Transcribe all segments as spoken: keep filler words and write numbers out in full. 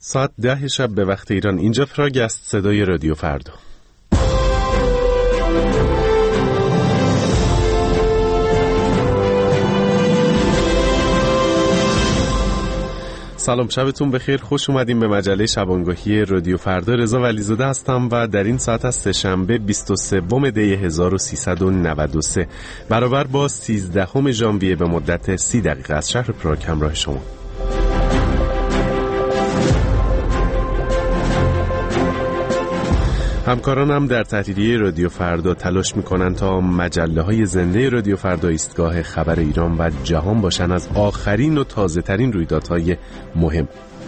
ساعت ده شب به وقت ایران. اینجا پراگ است، صدای رادیو فردا. سلام، شبتون بخیر. خوش اومدیم به مجله شبانگاهی رادیو فردا. رضا ولیزاده هستم و در این ساعت از سه‌شنبه بیست و سوم دی هزار و سیصد و نود و سه برابر با سیزدهم ژانویه به مدت سی دقیقه از شهر پراگ همراه شما. همکارانم در تحریریه رادیو فردا تلاش میکنن تا مجله های زنده رادیو فردا ایستگاه خبر ایران و جهان باشن از آخرین و تازه ترین رویدادهای مهم.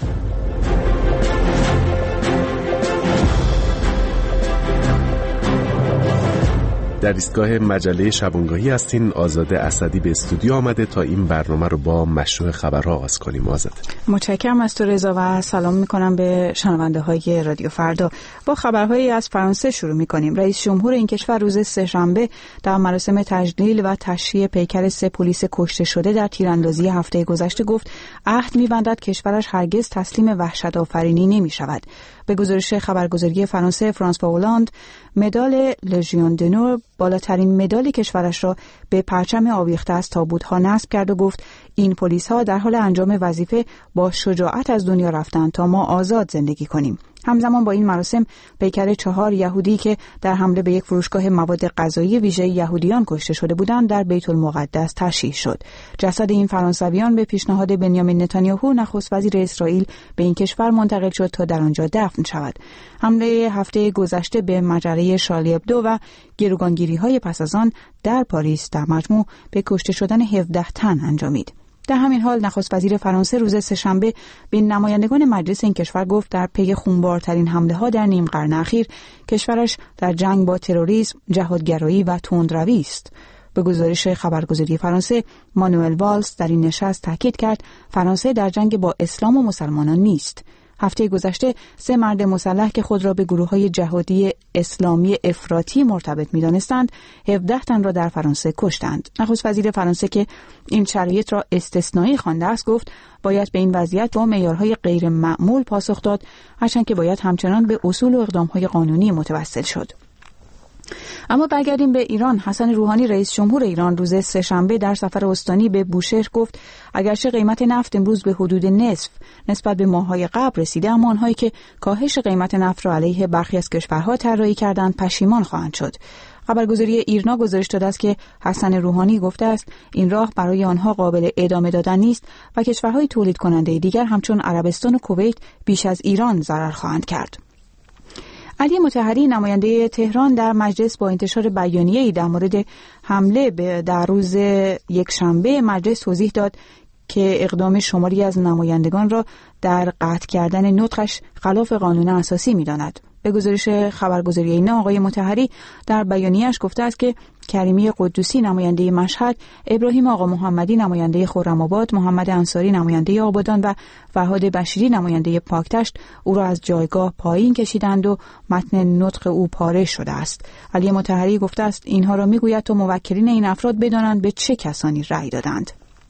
در ایستگاه مجله شبانگاهی هستین. آزاده اسدی به استودیو آمده تا این برنامه رو با مشروع خبرها آغاز کنیم. آزاده، متشکرم از تو رضا و سلام میکنم به شنونده های رادیو فردا. با خبرهایی از فرانسه شروع میکنیم. رئیس جمهور این کشور روز سه‌شنبه در مراسم تجلیل و تشییع پیکر سه پلیس کشته شده در تیراندازی هفته گذشته گفت عهد میبندد کشورش هرگز تسلیم وحشت آفرینی نمیشود. به گزارش خبرگزاری فرانسه فرانسوا هولاند، مدال لژیون دونور، بالاترین مدال کشورش را به پرچم آویخته از تابوت‌ها نصب کرد و گفت این پلیس‌ها در حال انجام وظیفه با شجاعت از دنیا رفتند تا ما آزاد زندگی کنیم. همزمان با این مراسم پیکر چهار یهودی که در حمله به یک فروشگاه مواد غذایی ویژه یهودیان کشته شده بودند در بیت المقدس تشییع شد. جسد این فرانسویان به پیشنهاد بنیامین نتانیاهو نخست وزیر اسرائیل به این کشور منتقل شد تا در آنجا دفن شود. حمله هفته گذشته به مجله شارلی ابدو و گروگانگیری‌های پس از آن در پاریس در مجموع به کشته شدن هفده تن انجامید. در همین حال نخست وزیر فرانسه روز سه‌شنبه به نمایندگان مجلس این کشور گفت در پی خونبارترین حمله ها در نیم قرن اخیر کشورش در جنگ با تروریسم، جهادگرایی و تندروی است. به گزارش خبرگزاری فرانسه، مانوئل والز در این نشست تاکید کرد فرانسه در جنگ با اسلام و مسلمانان نیست. هفته گذشته سه مرد مسلح که خود را به گروه‌های جهادی اسلامی افراطی مرتبط می‌دانستند، هفده تن را در فرانسه کشتند. نخست وزیر فرانسه که این شرایط را استثنایی خوانده است، گفت باید به این وضعیت با معیارهای غیر معمول پاسخ داد، هرچند که باید همچنان به اصول و اقدام‌های قانونی متوسل شد. اما برگردیم به ایران. حسن روحانی رئیس جمهور ایران روز سه‌شنبه در سفر استانی به بوشهر گفت اگرچه قیمت نفت امروز به حدود نصف نسبت به ماه‌های قبل رسیده، اما آنهایی که کاهش قیمت نفت را علیه برخی از کشورها طراحی کردند پشیمان خواهند شد. خبرگزاری ایرنا گزارش داده است که حسن روحانی گفته است این راه برای آنها قابل ادامه دادن نیست و کشورهای تولید کننده دیگر همچون عربستان و کویت بیش از ایران ضرر خواهند کرد. علی مطهری نماینده تهران در مجلس با انتشار بیانیه‌ای در مورد حمله به در روز یکشنبه مجلس توضیح داد که اقدام شماری از نمایندگان را در قطع کردن نطقش خلاف قانون اساسی می‌داند. به گزارش خبرگزاری اینا، آقای مطهری در بیانیه‌اش گفته است که کریمی قدوسی نماینده مشهد، ابراهیم آقا محمدی نماینده خرم‌آباد، محمد انصاری نماینده آبادان و فرهاد بشیری نماینده پاکتشت او را از جایگاه پایین کشیدند و متن نطق او پاره شده است. علی مطهری گفته است اینها را میگوید تا موکلین این افراد بدانند به چه کسانی رأی دادند.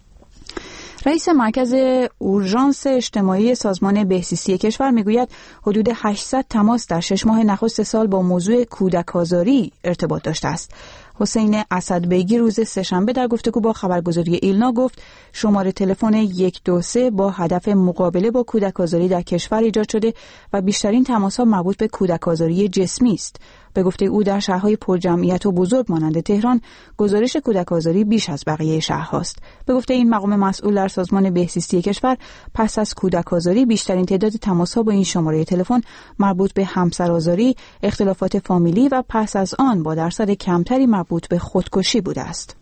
رئیس مرکز اورژانس اجتماعی سازمان بهزیستی کشور میگوید حدود هشتصد تماس در شش ماه نخست سال با موضوع کودک آزاری ارتباط داشته است. حسین اسدبیگی روز سه‌شنبه در گفتگو با خبرگزاری ایلنا گفت شماره تلفن یک دو سه با هدف مقابله با کودک آزاری در کشور ایجاد شده و بیشترین تماس‌ها مربوط به کودک آزاری جسمی است. به گفته او در شهرهای پرجمعیت و بزرگ مانند تهران گزارش کودک آزاری بیش از بقیه شهرهاست. به گفته این مقام مسئول در سازمان بهزیستی کشور پس از کودک آزاری بیشترین تعداد تماس‌ها با این شماره تلفن مربوط به همسرآزاری، اختلافات فامیلی و پس از آن با درصد کمتری مربوط به خودکشی بوده است.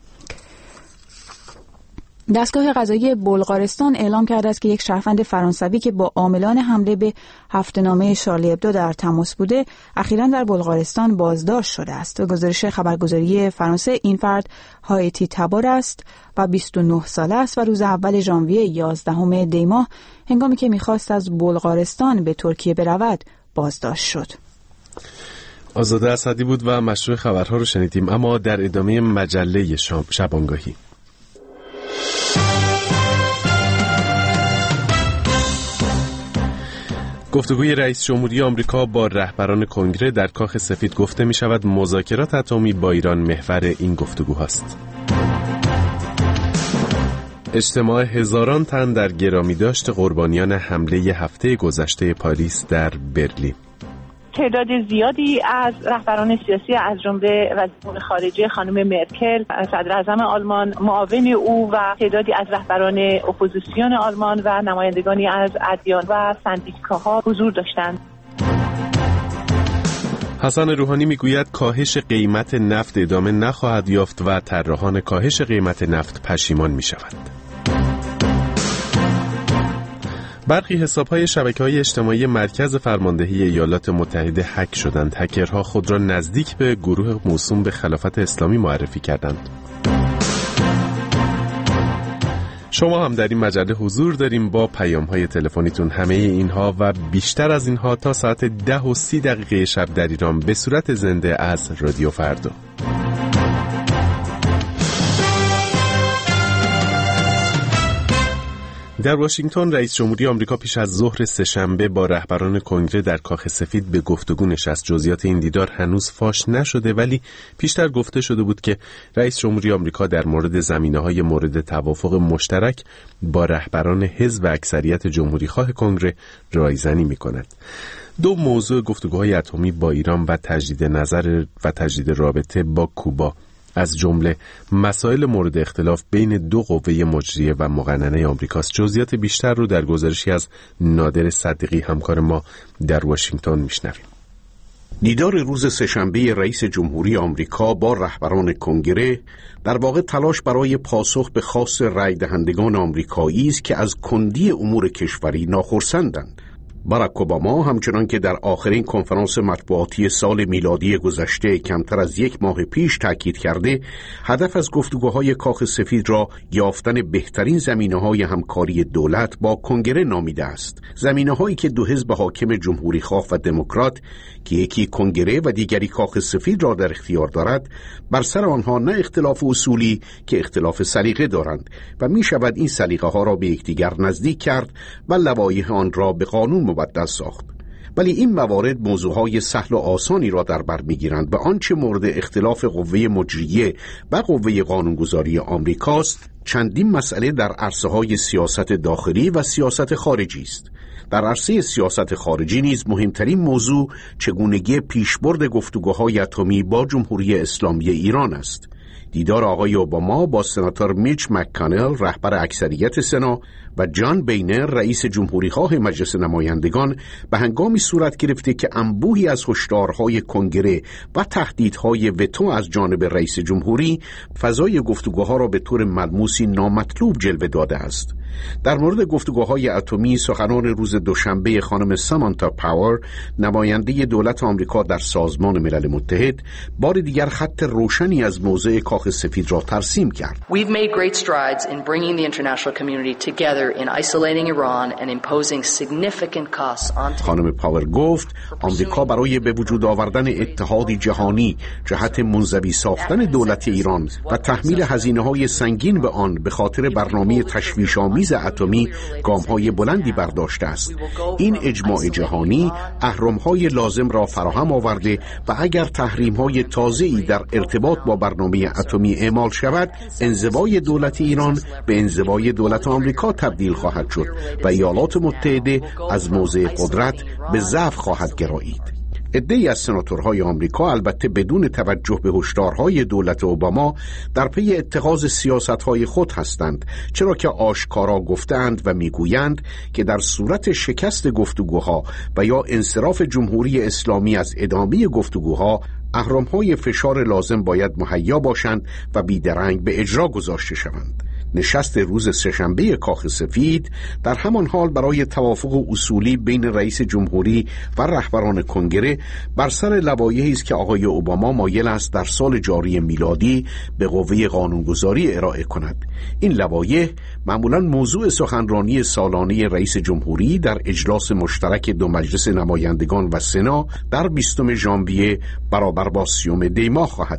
دستگاه قضایی بلغارستان اعلام کرده است که یک شهروند فرانسوی که با عاملان حمله به هفته‌نامه شارلی ابدو در تماس بوده اخیراً در بلغارستان بازداشت شده است. به گزارش خبرگزاری فرانسه این فرد هایتی تبار است و بیست و نه ساله است و روز اول ژانویه یازدهم دی ماه هنگامی که می‌خواست از بلغارستان به ترکیه برود بازداشت شد. آزاده اسدی بود و مشروع خبرها رو شنیدیم. اما در ادامه مجله شبانگاهی گفتگوی رئیس جمهوری آمریکا با رهبران کنگره در کاخ سفید گفته می شود مذاکرات اتمی با ایران محور این گفتگوهاست. اجتماع هزاران تن در گرامیداشت قربانیان حمله هفته گذشته پاریس در برلین. تعداد زیادی از رهبران سیاسی از جمله وزیر خارجه خانم مرکل، صدر اعظم آلمان، معاون او و تعدادی از رهبران اپوزیسیون آلمان و نمایندگانی از ادیان و سندیکاها حضور داشتند. حسن روحانی میگوید کاهش قیمت نفت ادامه نخواهد یافت و طراحان کاهش قیمت نفت پشیمان میشوند. برخی حساب‌های شبکه‌های اجتماعی مرکز فرماندهی ایالات متحده هک شدند. هکرها خود را نزدیک به گروه موسوم به خلافت اسلامی معرفی کردند. شما هم در این مجله حضور داریم با پیام‌های تلفنیتون. همه اینها و بیشتر از اینها تا ساعت ده و سی دقیقه شب در ایران به صورت زنده از رادیو فردا. در واشنگتن رئیس جمهوری آمریکا پیش از ظهر سه‌شنبه با رهبران کنگره در کاخ سفید به گفتگو نشست. جزئیات این دیدار هنوز فاش نشده، ولی پیشتر گفته شده بود که رئیس جمهوری آمریکا در مورد زمینه‌های مورد توافق مشترک با رهبران حزب و اکثریت جمهوری‌خواه کنگره رایزنی می‌کند. دو موضوع گفتگوهای اتمی با ایران و تجدید نظر و تجدید رابطه با کوبا از جمله مسائل مورد اختلاف بین دو قوه مجریه و مقننه آمریکاست. جزئیات بیشتر رو در گزارشی از نادر صدیقی همکار ما در واشنگتن میشنویم. دیدار روز سه‌شنبه رئیس جمهوری آمریکا با رهبران کنگره در واقع تلاش برای پاسخ به خواست رای دهندگان آمریکایی است که از کندی امور کشوری ناخرسندند. باراک اوباما همچنان که در آخرین کنفرانس مطبوعاتی سال میلادی گذشته کمتر از یک ماه پیش تاکید کرده، هدف از گفتگوهای کاخ سفید را یافتن بهترین زمینه‌های همکاری دولت با کنگره نامیده است. زمینه‌هایی که دو حزب حاکم جمهوری‌خواه و دموکرات که یکی کنگره و دیگری کاخ سفید را در اختیار دارد، بر سر آنها نه اختلاف اصولی که اختلاف سلیقه دارند و می شود این سلیقه ها را به یکدیگر نزدیک کرد و لوایح آن را به قانون مبدل ساخت. ولی این موارد موضوعهای سهل و آسانی را در بر می‌گیرند و آنچه مورد اختلاف قوه مجریه و قوه قانونگذاری آمریکاست، چندین مسئله در عرصه‌های سیاست داخلی و سیاست خارجی است. در عرصه سیاست خارجی نیز مهمترین موضوع چگونگی پیشبرد گفتگوهای اتمی با جمهوری اسلامی ایران است. دیدار آقای اوباما با سناتور میچ مک‌کانل رهبر اکثریت سنا و جان بینر رئیس جمهوری‌خواه مجلس نمایندگان به هنگامی صورت گرفته که انبوهی از هشدارهای کنگره و تهدیدهای وتو از جانب رئیس جمهوری فضای گفتگوها را به طور ملموسی نامطلوب جلوه داده است. در مورد گفتگوهای اتمی سخنان روز دوشنبه خانم سامانتا پاور، نماینده دولت آمریکا در سازمان ملل متحد، بار دیگر خط روشنی از موضع کاخ سفید را ترسیم کرد. We've made great strides in bringing the international community together in isolating Iran and imposing significant costs on. خانم پاور گفت آمریکا برای به وجود آوردن اتحادی جهانی جهت منزوی ساختن دولت ایران و تحمیل هزینه‌های سنگین به آن به خاطر برنامه تشویش‌آمیز اتمی گام‌های بلندی برداشته است. این اجماع جهانی اهرم‌های لازم را فراهم آورده و اگر تحریم‌های تازه‌ای در ارتباط با برنامه اتمی اعمال شود، انزوای دولت ایران به انزوای دولت آمریکا تبدیل خواهد شد و ایالات متحده از موضع قدرت به ضعف خواهد گرایید. عده‌ای از سناتورهای آمریکا البته بدون توجه به هشدارهای دولت اوباما در پی اتخاذ سیاست‌های خود هستند، چرا که آشکارا گفتند و میگویند که در صورت شکست گفتگوها و یا انصراف جمهوری اسلامی از ادامه گفتگوها، اهرم‌های فشار لازم باید مهیا باشند و بیدرنگ به اجرا گذاشته شوند. نشست روز سه‌شنبه کاخ سفید در همان حال برای توافق اصولی بین رئیس جمهوری و رهبران کنگره بر سر لوایحی است که آقای اوباما مایل است در سال جاری میلادی به قوه قانونگذاری ارائه کند. این لوایح معمولاً موضوع سخنرانی سالانه رئیس جمهوری در اجلاس مشترک دو مجلس نمایندگان و سنا در بیستم ژانویه برابر با سیوم دی ماه خواهد بود.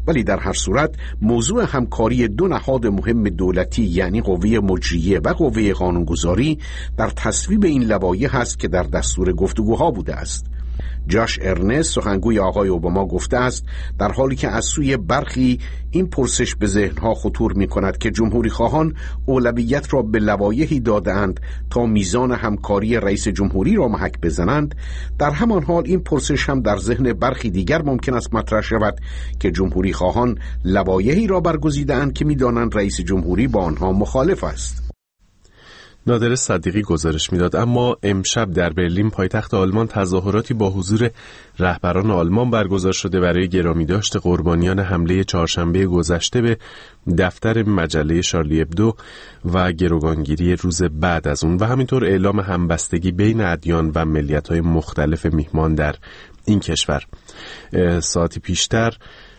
ولی در هر صورت موضوع همکاری دو نهاد مهم دولتی یعنی قوه مجریه و قوه قانونگذاری در تصویب این لوایح است که در دستور گفتگوها بوده است. جاش ارنست سخنگوی آقای اوباما گفته است در حالی که از سوی برخی این پرسش به ذهنها خطور می کند که جمهوری خواهان اولویت را به لوایحی داده‌اند تا میزان همکاری رئیس جمهوری را محک بزنند، در همان حال این پرسش هم در ذهن برخی دیگر ممکن است مطرح شود که جمهوری خواهان لوایحی را برگزیده‌اند که می‌دانند رئیس جمهوری با آنها مخالف است. نادر صدیقی گزارش میداد. اما امشب در برلین پایتخت آلمان تظاهراتی با حضور رهبران آلمان برگزار شده برای گرامیداشت قربانیان حمله چهارشنبه گذشته به دفتر مجله شارلی ابدو و گروگانگیری روز بعد از اون و همینطور اعلام همبستگی بین ادیان و ملیت‌های مختلف میهمان در این کشور. ساعتی پیشتر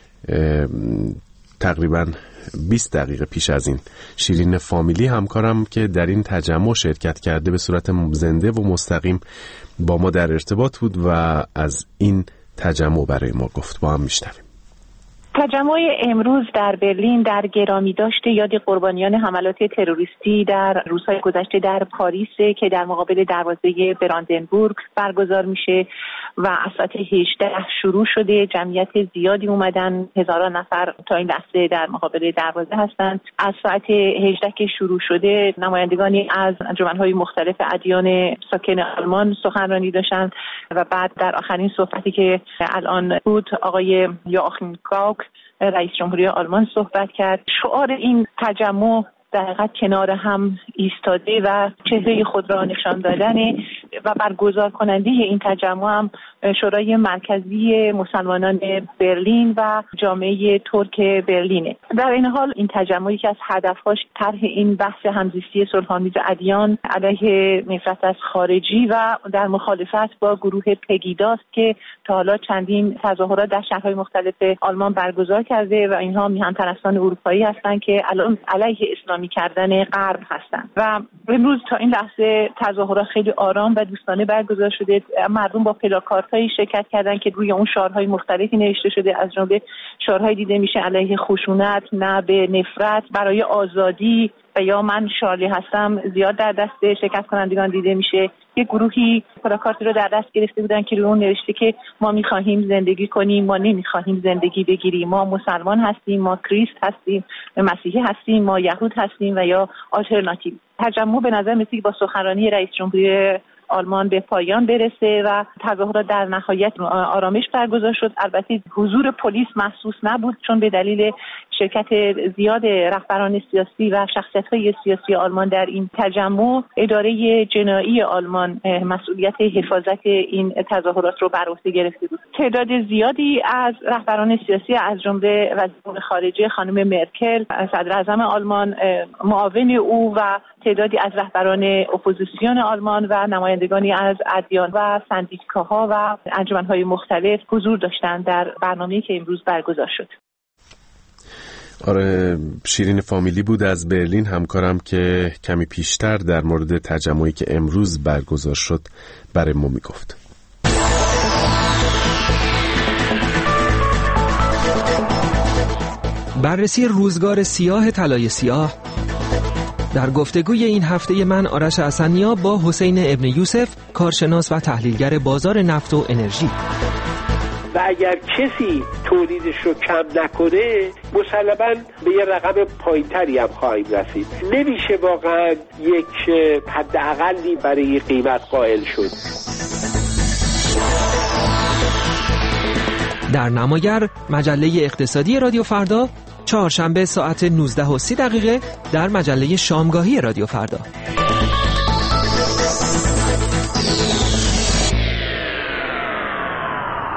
تقریباً بیست دقیقه پیش از این شیرین فامیلی همکارم که در این تجمع شرکت کرده به صورت زنده و مستقیم با ما در ارتباط بود و از این تجمع برای ما گفت. با هم میشنویم. تجمع امروز در برلین در گرامی داشته یاد قربانیان حملات تروریستی در روزهای گذشته در پاریس که در مقابل دروازه براندنبورگ برگزار میشه و از ساعت هجده شروع شده. جمعیت زیادی اومدن، هزاران نفر تا این لحظه در مقابل دروازه هستند. از ساعت هجده که شروع شده نمایندگانی از انجمن‌های مختلف ادیان ساکن آلمان سخنرانی داشتند و بعد در آخرین صحبتی که الان بود آقای یوآخیم گاوک رئیس جمهوری آلمان صحبت کرد. شعار این تجمع در حقیقت کنار هم ایستاده و چهره خود را نشان دادن و برگزار کننده این تجمع هم شورای مرکزی مسلمانان برلین و جامعه ترک برلینه. در این حال این تجمعی که از هدفهاش طرح این بحث همزیستی صلح‌آمیز ادیان علیه نفرت از خارجی و در مخالفت با گروه پگیداست که تا حالا چندین تظاهرات در شهرهای مختلف آلمان برگزار کرده و اینها میهن پرستان اروپایی هستند که الان علیه اسلامی کردن غرب هستند و امروز تا این لحظه تظاهرات خیلی آرام و دوستانه برگزار شده. مردم با پلاکاردهایی شرکت کردن که روی اون شعارهای مختلفی نوشته شده، از جمله شعارهای دیده میشه علیه خشونت، نه به نفرت، برای آزادی و یا من شارلی هستم زیاد در دست شرکت کنندگان دیده میشه. یک گروهی پلاکارتی رو در دست گرفته بودن که روی اون نوشته که ما میخواهیم زندگی کنیم، ما نمیخواهیم زندگی بگیریم، ما مسلمان هستیم، ما کریست هستیم، مسیحی هستیم، ما یهود هستیم و یا آلترناتیو. تجمع به نظر میاد با سخنرانی رئیس جمهوری آلمان به پایان برسه و تظاهرات در نهایت آرامش برگزار شد. البته حضور پلیس محسوس نبود چون به دلیل شرکت زیاد رهبران سیاسی و شخصیت‌های سیاسی آلمان در این تجمع اداره جنایی آلمان مسئولیت حفاظت این تظاهرات رو بر عهده گرفته بود. تعداد زیادی از رهبران سیاسی از جمله وزیر امور خارجه خانم مرکل، صدر اعظم آلمان، معاون او و تعدادی از رهبران اپوزیسیون آلمان و نمایندگانی از ادیان و سندیکاها و انجمن‌های مختلف حضور داشتند در برنامه‌ای که امروز برگزار شد. آره، شیرین فامیلی بود از برلین همکارم که کمی پیشتر در مورد تجمعی که امروز برگزار شد برای ما میگفت. بررسی روزگار سیاه طلای سیاه در گفتگوی این هفته من آرش حسنیا با حسین ابن یوسف، کارشناس و تحلیلگر بازار نفت و انرژی. و اگر کسی تولیدش رو کم نکنه مسلماً به یه رقم پایین‌تری هم خواهیم رسید. نمیشه واقعاً یک حداقلی برای قیمت قائل شد. در نماگر مجله اقتصادی رادیو فردا چهارشنبه ساعت نوزده و سی دقیقه در مجله شامگاهی رادیو فردا.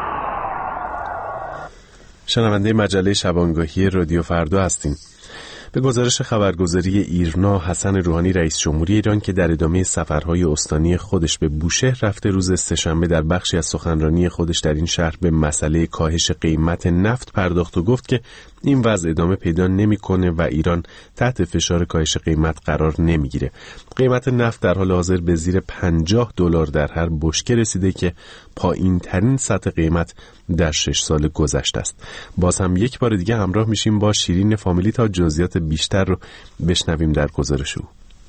شنونده مجله شبانگاهی رادیو فردا هستیم. به گزارش خبرگزاری ایرنا، حسن روحانی رئیس جمهوری ایران که در ادامه سفرهای استانی خودش به بوشهر رفته، روز سه‌شنبه در بخشی از سخنرانی خودش در این شهر به مسئله کاهش قیمت نفت پرداخت و گفت که این وضع ادامه پیدا نمی‌کنه و ایران تحت فشار کاهش قیمت قرار نمیگیره. قیمت نفت در حال حاضر به زیر پنجاه دلار در هر بشکه رسیده که پایین ترین سطح قیمت در شش سال گذشته است. باز هم یک بار دیگه همراه میشیم با شیرین فامیلی تا جزئیات بیشتر رو بشنویم در گزارش او.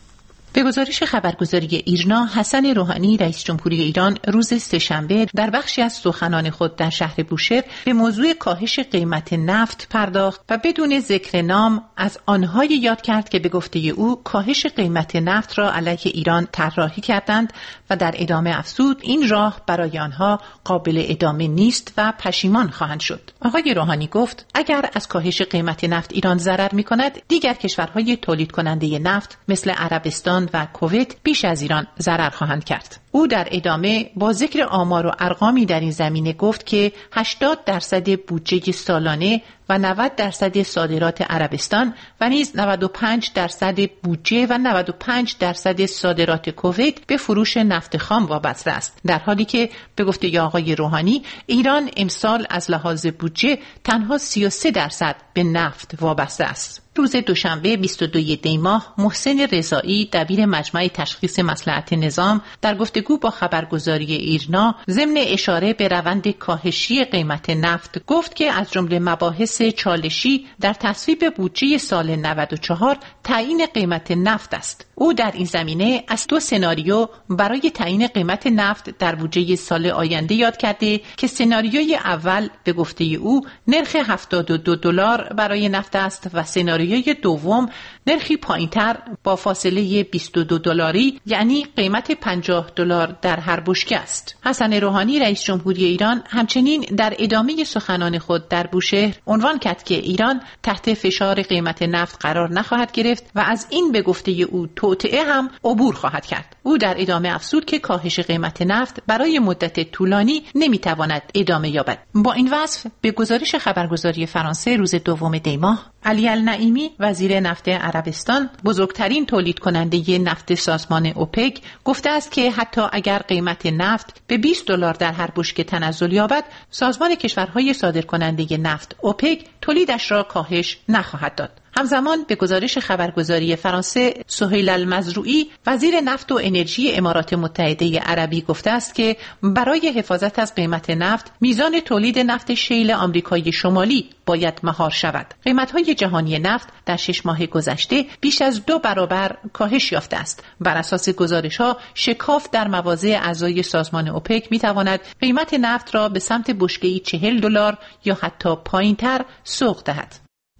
به گزارش خبرگزاری ایرنا، حسن روحانی رئیس جمهوری ایران روز سه‌شنبه در بخشی از سخنان خود در شهر بوشهر به موضوع کاهش قیمت نفت پرداخت و بدون ذکر نام از آنهای یاد کرد که به گفته او کاهش قیمت نفت را علیه ایران طراحی کردند و در ادامه افزود این راه برای آنها قابل ادامه نیست و پشیمان خواهند شد. آقای روحانی گفت اگر از کاهش قیمت نفت ایران ضرر می‌کند، دیگر کشورهای تولید کننده نفت مثل عربستان و کویت بیش از ایران ضرر خواهند کرد. او در ادامه با ذکر آمار و ارقامی در این زمینه گفت که هشتاد درصد بودجه سالانه و نود درصد صادرات عربستان و نیز نود و پنج درصد بودجه و نود و پنج درصد صادرات کویت به فروش نفت خام وابسته است، در حالی که به گفته آقای روحانی ایران امسال از لحاظ بودجه تنها سی و سه درصد به نفت وابسته است. روز دوشنبه بیست و دوم دی ماه، محسن رضایی دبیر مجمع تشخیص مصلحت نظام در گفتگو با خبرگزاری ایرنا ضمن اشاره به روند کاهشی قیمت نفت گفت که از جمله مباحث چالشی در تصویب بودجه سال نود و چهار تعیین قیمت نفت است. او در این زمینه از دو سناریو برای تعیین قیمت نفت در بودجه سال آینده یاد کرده که سناریوی اول به گفته او نرخ هفتاد و دو دلار برای نفت است و سناریوی دوم نرخی پایینتر با فاصله بیست و دو دلاری، یعنی قیمت پنجاه دلار در هر بشکه است. حسن روحانی رئیس جمهوری ایران همچنین در ادامه سخنان خود در بوشهر عنوان کرد که ایران تحت فشار قیمت نفت قرار نخواهد گرفت و از این به گفته او توطئه هم عبور خواهد کرد. او در ادامه افزود که کاهش قیمت نفت برای مدت طولانی نمیتواند ادامه یابد. با این وصف به گزارش خبرگزاری فرانسه روز دوم دی ماه، علی النعیمی وزیر نفت عربستان، بزرگترین تولید کننده نفت سازمان اوپک، گفته است که حتی اگر قیمت نفت به بیست دلار در هر بشکه تنزل یابد، سازمان کشورهای صادرکننده نفت اوپک تولیدش را کاهش نخواهد داد. همزمان به گزارش خبرگزاری فرانسه، سهیل المزروعی وزیر نفت و انرژی امارات متحده عربی گفته است که برای حفاظت از قیمت نفت، میزان تولید نفت شیل آمریکای شمالی باید مهار شود. قیمت‌های جهانی نفت در شش ماه گذشته بیش از دو برابر کاهش یافته است. بر اساس گزارش‌ها، شکاف در مواضع اعضای سازمان اوپک می‌تواند قیمت نفت را به سمت بشکه‌ای چهل دلار یا حتی پایین‌تر سوق دهد.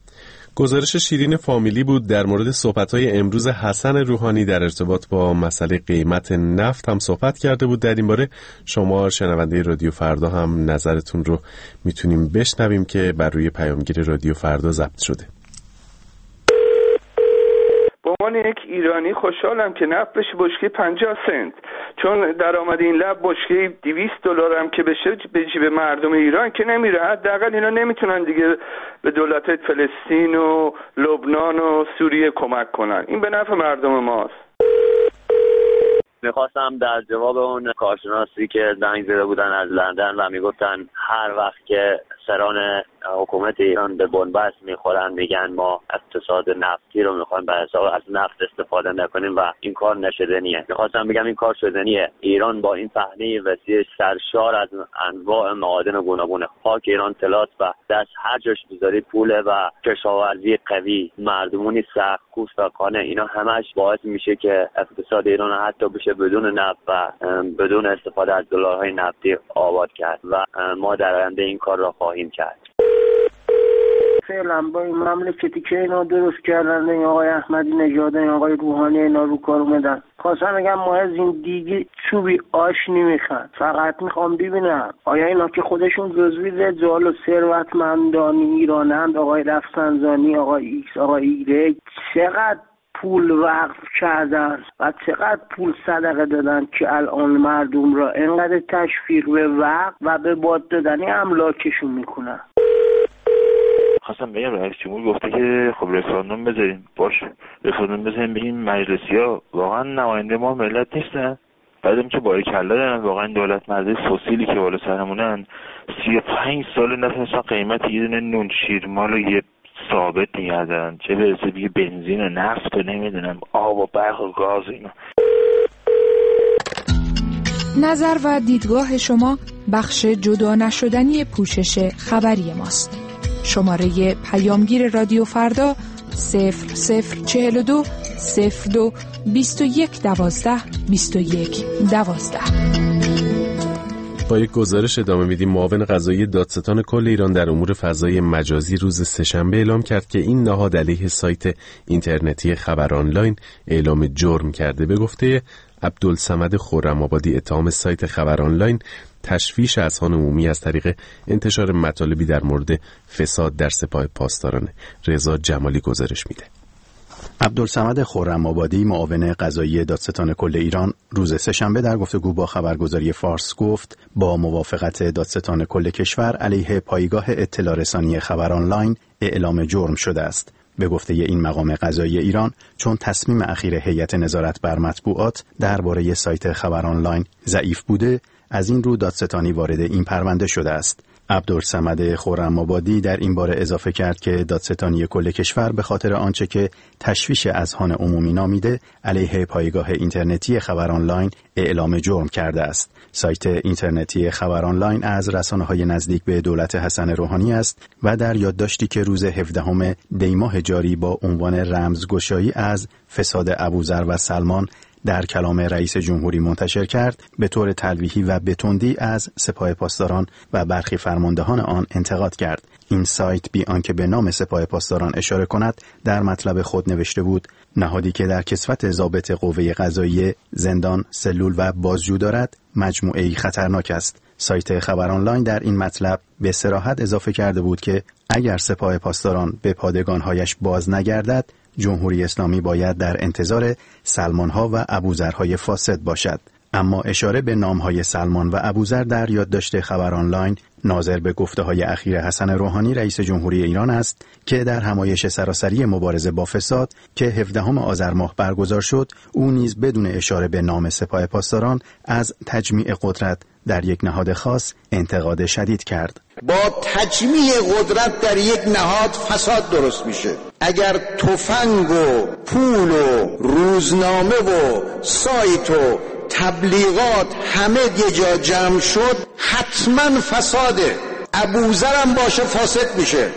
گزارش شیرین فامیلی بود. در مورد صحبت‌های امروز حسن روحانی در ارتباط با مسئله قیمت نفت هم صحبت کرده بود. در این باره شما شنونده رادیو فردا هم نظرتون رو میتونیم بشنویم که بر روی پیامگیر رادیو فردا ضبط شده. به عنوان یک ایرانی خوشحالم که نفت بشه بشکه پنجاه سنت، چون درآمد این لب بشکه دویست دلار هم که بشه به جیب مردم ایران که نمیره. حداقل اینا نمیتونن دیگه به دولت فلسطین و لبنان و سوریه کمک کنن. این به نفع مردم ماست. میخواستم در جواب اون کارشناسی که زنگ زده بودن از لندن و میگفتن هر وقت که سران حکومت ایران به بنبست میخورن میگن ما اقتصاد نفتی رو میخوایم به حساب از نفت استفاده نکنیم و این کار نشدنیه. میخواستم بگم این کار شدنیه. ایران با این صحنه وسیع سرشار از انواع معادن گوناگون، خاک ایران طلاست و دست هر جاش بذاری پوله و کشاورزی قوی، مردمونی سخت کوفت و خانه، اینا همش باعث میشه که اقتصاد ایران حتی بشه بدون نفت و بدون استفاده از دلارهای نفتی آباد کرد و ما در آینده این کار را خواهیم کرد. فعلا با این مملکتی که اینا درست کردن، این آقای احمدی نژاد، این آقای روحانی، اینا رو کار اومدن، خواستم بگم ما از این دیگه چوبی آش نمیخوان، فقط میخوام ببینم آیا اینا که خودشون جزوی رجال و ثروتمندان ایرانند، آقای رفسنجانی، آقای ایکس، آقای ایگرگ، چقدر پول وقف کردن و چقدر پول صدقه دادن که الان مردم را اینقدر تشویق به وقف و به باد دادنی املاکشون میکنن. خواستم بگم رئیس جمهور گفته که خب رفراندوم بذاریم، باشه رفراندوم بذاریم بگیم مجلسی‌ها واقعا نماینده ما ملت نیستن؟ بعدم که باری کلا دارن واقعا دولت مرده فسیلی که بالا سرمونن سی و پنج سال نتونستن قیمت یه دونه نون شیرمال رو یه ثابت نگه دارن، چه برسه دیگه بنزین و نفت و نمیدونم آب و برق و گاز اینا. نظر و دیدگاه شما بخش جدا نشدنی پوشش خبری ماست. شماره پیامگیر رادیو فردا صفر صفر چهل و دو صفر دو بیست و یک دوازده بیست و یک دوازده. با یک گزارش ادامه میدیم. معاون قضایی دادستان کل ایران در امور فضای مجازی روز سه‌شنبه اعلام کرد که این نهاد علیه سایت اینترنتی خبر آنلاین اعلام جرم کرده. به گفته عبدالصمد خرم‌آبادی، اتهام سایت خبر آنلاین تشویش اذهان عمومی از طریق انتشار مطالبی در مورد فساد در سپاه پاسداران. رضا جمالی گزارش میده. عبدالصمد خرم‌آبادی، معاون قضایی دادستان کل ایران، روز سه‌شنبه در گفتگو با خبرگزاری فارس گفت با موافقت دادستان کل کشور علیه پایگاه اطلاع رسانی خبر آنلاین اعلام جرم شده است. به گفته این مقام قضایی ایران، چون تصمیم اخیر هیئت نظارت بر مطبوعات درباره سایت خبر آنلاین ضعیف بوده، از این رو دادستانی وارد این پرونده شده است. عبدالصمد خرم‌آبادی در این باره اضافه کرد که دادستانی کل کشور به خاطر آنچه که تشویش اذهان عمومی نامیده علیه پایگاه اینترنتی خبر آنلاین اعلام جرم کرده است. سایت اینترنتی خبر آنلاین از رسانه‌های نزدیک به دولت حسن روحانی است و در یادداشتی که روز هفدهم دی ماه جاری با عنوان رمزگشایی از فساد ابوذر و سلمان در کلام رئیس جمهوری منتشر کرد، به طور تلویحی و به تندی از سپاه پاسداران و برخی فرماندهان آن انتقاد کرد. این سایت بی آنکه به نام سپاه پاسداران اشاره کند در مطلب خود نوشته بود نهادی که در کسوت ضابط قوه قضاییه زندان، سلول و بازجو دارد مجموعه‌ای خطرناک است. سایت خبر آنلاین در این مطلب به صراحت اضافه کرده بود که اگر سپاه پاسداران به پادگان‌هایش باز نگردد، جمهوری اسلامی باید در انتظار سلمان‌ها و ابوذرهای فاسد باشد. اما اشاره به نام‌های سلمان و ابوذر در یادداشت خبر آنلاین ناظر به گفته‌های اخیر حسن روحانی رئیس جمهوری ایران است که در همایش سراسری مبارزه با فساد که هفدهم آذر ماه برگزار شد، او نیز بدون اشاره به نام سپاه پاسداران از تجمیع قدرت در یک نهاد خاص انتقاد شدید کرد. با تجمیع قدرت در یک نهاد فساد درست میشه. اگر تفنگ و پول و روزنامه و سایت و تبلیغات همه یه جا جمع شد، حتما فساده. ابوذرم باشه فاسد میشه،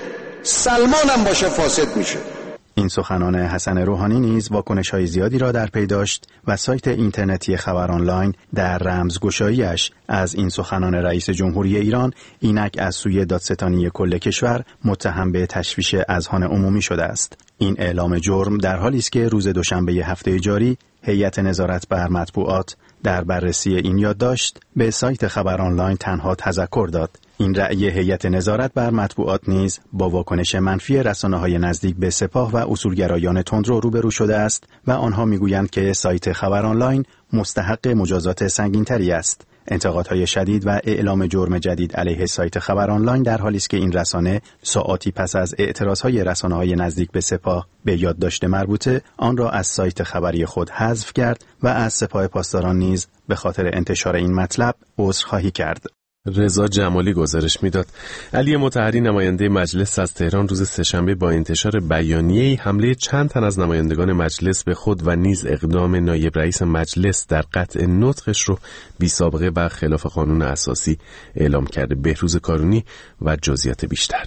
سلمانم باشه فاسد میشه. این سخنان حسن روحانی نیز واکنش‌های زیادی را در پی داشت و سایت اینترنتی خبر آنلاین در رمزگشایی‌اش از این سخنان رئیس جمهوری ایران اینک از سوی دادستانی کل کشور متهم به تشویش اذهان عمومی شده است. این اعلام جرم در حالی است که روز دوشنبه هفته جاری هیئت نظارت بر مطبوعات در بررسی این یادداشت به سایت خبر آنلاین تنها تذکر داد. این رأی هیئت نظارت بر مطبوعات نیز با واکنش منفی رسانه‌های نزدیک به سپاه و اصولگرایان تندرو روبرو شده است و آنها میگویند که سایت خبر آنلاین مستحق مجازات سنگین‌تری است. انتقادهای شدید و اعلام جرم جدید علیه سایت خبر آنلاین در حالی است که این رسانه ساعاتی پس از اعتراضهای رسانه‌های نزدیک به سپاه به یادداشت مربوطه آن را از سایت خبری خود حذف کرد و از سپاه پاسداران نیز به خاطر انتشار این مطلب عذرخواهی کرد. رضا جمالی گزارش میداد. علی مطهری، نماینده مجلس از تهران، روز سه‌شنبه با انتشار بیانیه‌ای حمله چند تن از نمایندگان مجلس به خود و نیز اقدام نایب رئیس مجلس در قطع نطقش رو بی سابقه و خلاف قانون اساسی اعلام کرده. بهروز کارونی و جزئیات بیشتر.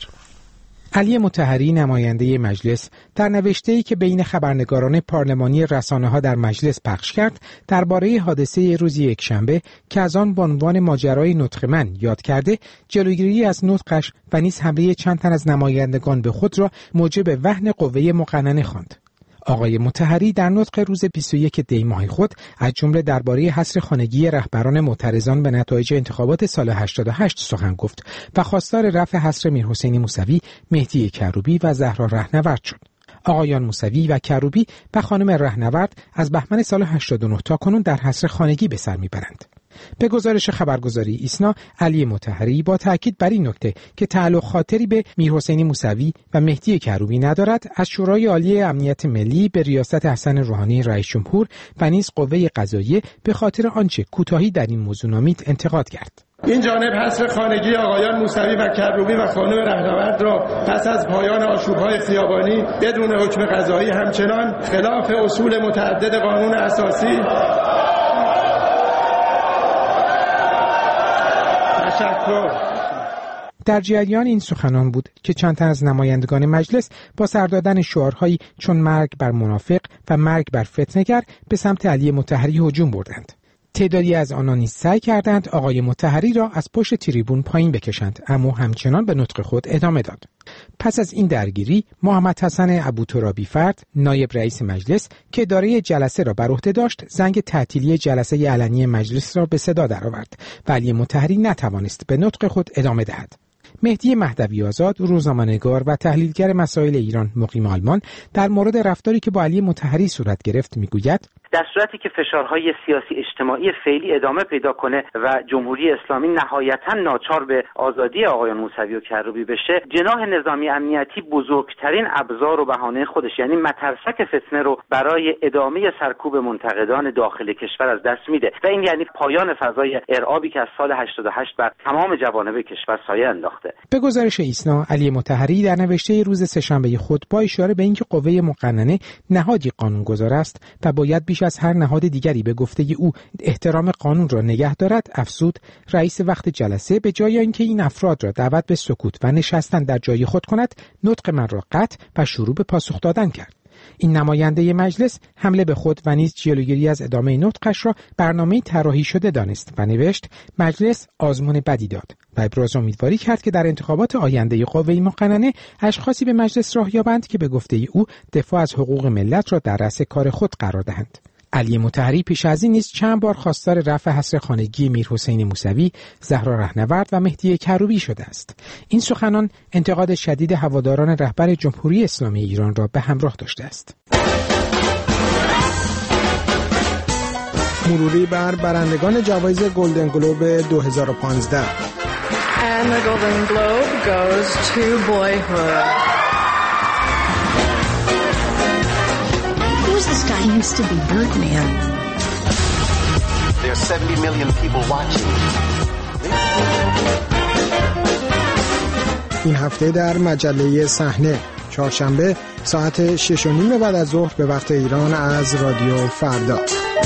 علی مطهری، نماینده مجلس، در نوشته‌ای که بین خبرنگاران پارلمانی رسانه‌ها در مجلس پخش کرد درباره حادثه روز یکشنبه که از آن با عنوان ماجرای نطق من یاد کرده، جلوگیری از نطقش و نیز حمله چند تن از نمایندگان به خود را موجب وهن قوه مقننه خواند. آقای مطهری در نطق روز بیست و یک دی ماه خود از جمله درباره حصر خانگی رهبران معترضان به نتایج انتخابات سال هشتاد و هشت سخن گفت و خواستار رفع حصر میرحسین موسوی، مهدی کروبی و زهرا رهنورد شد. آقایان موسوی و کروبی و خانم رهنورد از بهمن سال هشتاد و نه تا کنون در حصر خانگی به سر میبرند. به گزارش خبرگزاری ایسنا، علی مطهری با تاکید بر این نکته که تعلق خاطری به میرحسین موسوی و مهدی کروبی ندارد، از شورای عالی امنیت ملی به ریاست حسن روحانی رئیس جمهور و نیز قوه قضاییه به خاطر آنچه کوتاهی در این موضوع نامید انتقاد کرد. این جانب حصر خانگی آقایان موسوی و کروبی و خانم رهنورد را پس از پایان آشوب‌های خیابانی بدون حکم قضایی همچنان خلاف اصول متعدد قانون اساسی تشکر. در جریان این سخنان بود که چند تن از نمایندگان مجلس با سر دادن شعارهایی چون مرگ بر منافق و مرگ بر فتنه‌گر به سمت علی مطهری هجوم بردند. تعدادی از آنان نیز سعی کردند آقای مطهری را از پشت تریبون پایین بکشند، اما همچنان به نطق خود ادامه داد. پس از این درگیری، محمد حسن ابوترابی فرد، نایب رئیس مجلس که اداره جلسه را بر عهده داشت، زنگ تعطیلی جلسه علنی مجلس را به صدا درآورد و علی مطهری نتوانست به نطق خود ادامه دهد. مهدی مهدوی آزاد، روزنامه‌نگار و تحلیلگر مسائل ایران مقیم آلمان، در مورد رفتاری که با علی مطهری صورت گرفت میگوید: در صورتی که فشارهای سیاسی اجتماعی فعلی ادامه پیدا کنه و جمهوری اسلامی نهایتاً ناچار به آزادی آقایان موسوی و کروبی بشه، جناح نظامی امنیتی بزرگترین ابزار و بهانه خودش، یعنی مترسک فتنه رو برای ادامه سرکوب منتقدان داخل کشور از دست میده و این یعنی پایان فضای ارعابی که از سال هشتاد و هشت بر تمام جوانب کشور سایه انداخته. به گزارش ایسنا، علی مطهری در نوشته روز سه‌شنبه خود با اشاره به اینکه قوه مقننه نهادی قانونگذار است و باید بیش از هر نهاد دیگری به گفته او احترام قانون را نگه دارد، افزود رئیس وقت جلسه به جای اینکه این افراد را دعوت به سکوت و نشستن در جای خود کند، نطق من را قطع و شروع به پاسخ دادن کرد. این نماینده مجلس حمله به خود و نیز جلوگیری از ادامه نطقش را برنامه طراحی شده دانست و نوشت مجلس آزمون بدی داد و ابراز امیدواری کرد که در انتخابات آینده قوه مقننه اشخاصی به مجلس راه یابند که به گفته او دفاع از حقوق ملت را در رأس کار خود قرار دهند. علی مطهری پیش از این نیز چند بار خواستار رفع حصر خانگی میرحسین موسوی، زهرا رهنورد و مهدی کروبی شده است. این سخنان انتقاد شدید هواداران رهبر جمهوری اسلامی ایران را به همراه داشته است. مروری بر برندگان جوایز گلدن گلوب دو هزار و پانزده. And the Golden Globe goes to Boyhood. This guy used to be Birdman. There's seventy million people watching. این هفته در مجله صحنه، چهارشنبه ساعت شش و نیم بعد از ظهر به وقت ایران از رادیو فردا.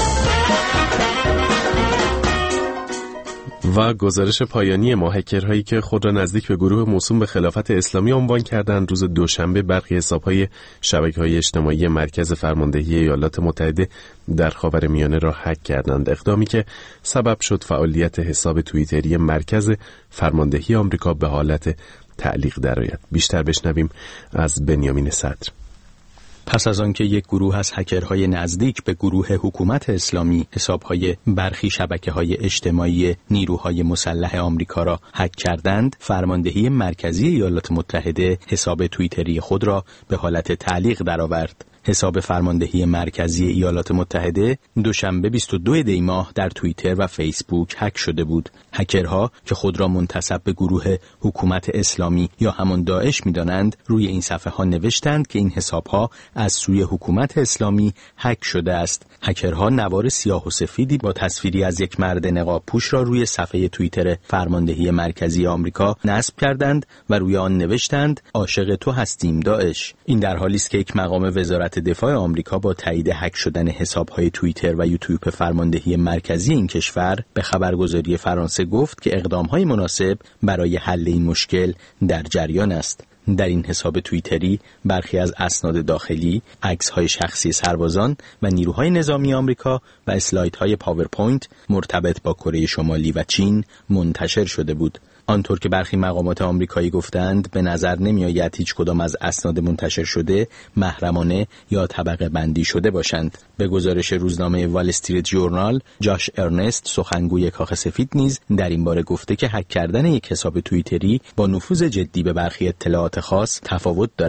و گزارش پایانی ما، هکرهایی که خود را نزدیک به گروه موسوم به خلافت اسلامی عنوان کردند، روز دوشنبه برخی حساب‌های شبکه‌های اجتماعی مرکز فرماندهی ایالات متحده در خاورمیانه را هک کردند، اقدامی که سبب شد فعالیت حساب توییتری مرکز فرماندهی آمریکا به حالت تعلیق درآید. بیشتر بشنویم از بنیامین صدر. پس از آنکه یک گروه از هکرهای نزدیک به گروه حکومت اسلامی حسابهای برخی شبکه‌های اجتماعی نیروهای مسلح آمریکا را هک کردند، فرماندهی مرکزی ایالات متحده حساب توییتری خود را به حالت تعلیق درآورد. حساب فرماندهی مرکزی ایالات متحده دوشنبه بیست و دو دی ماه در توییتر و فیسبوک هک شده بود. هکرها که خود را منتسب به گروه حکومت اسلامی یا همان داعش می‌دانند، روی این صفحه ها نوشتند که این حساب‌ها از سوی حکومت اسلامی هک شده است. هکرها نوار سیاه و سفیدی با تصویری از یک مرد نقاب پوش را روی صفحه توییتر فرماندهی مرکزی آمریکا نصب کردند و روی آن نوشتند عاشق تو هستیم داعش. این در حالی است که یک مقام وزارت دفاع آمریکا با تایید هک شدن حساب‌های توییتر و یوتیوب فرماندهی مرکزی این کشور به خبرگزاری فرانسه گفت که اقدام‌های مناسب برای حل این مشکل در جریان است. در این حساب توییتری برخی از اسناد داخلی، عکس‌های شخصی سربازان و نیروهای نظامی آمریکا و اسلایدهای پاورپوینت مرتبط با کره شمالی و چین منتشر شده بود. آنطور که برخی مقامات آمریکایی گفتند، به نظر نمی‌آید هیچ کدام از اسناد منتشر شده محرمانه یا طبقه بندی شده باشند. به گزارش روزنامه وال استریت جورنال، جاش ارنست، سخنگوی کاخ سفید، نیز در این باره گفته که هک کردن یک حساب توییتری با نفوذ جدی به برخی اطلاعات خاص تفاوت دارد.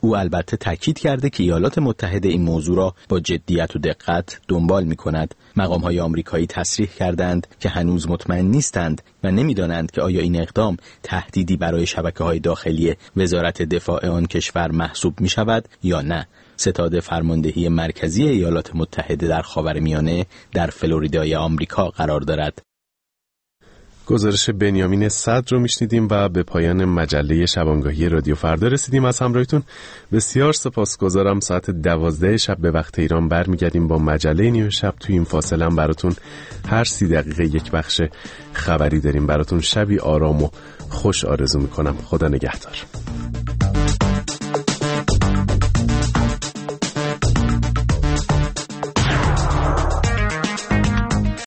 او البته تاکید کرده که ایالات متحده این موضوع را با جدیت و دقت دنبال می‌کند. مقام‌های آمریکایی تصریح کردند که هنوز مطمئن نیستند و نمی‌دانند که آیا این اقدام تهدیدی برای شبکه‌های داخلی وزارت دفاع آن کشور محسوب می‌شود یا نه. ستاد فرماندهی مرکزی ایالات متحده در خاورمیانه در فلوریدای آمریکا قرار دارد. گزارش بنیامین صدر رو میشنیدیم و به پایان مجله شبانگاهی رادیو فردا رسیدیم. از همراهیتون بسیار سپاسگزارم. ساعت دوازده شب به وقت ایران برمیگردیم با مجله نیو شب. توی این فاصله هم براتون هر سی دقیقه یک بخش خبری داریم. براتون شبی آرام و خوش آرزو میکنم. خدا نگهدار.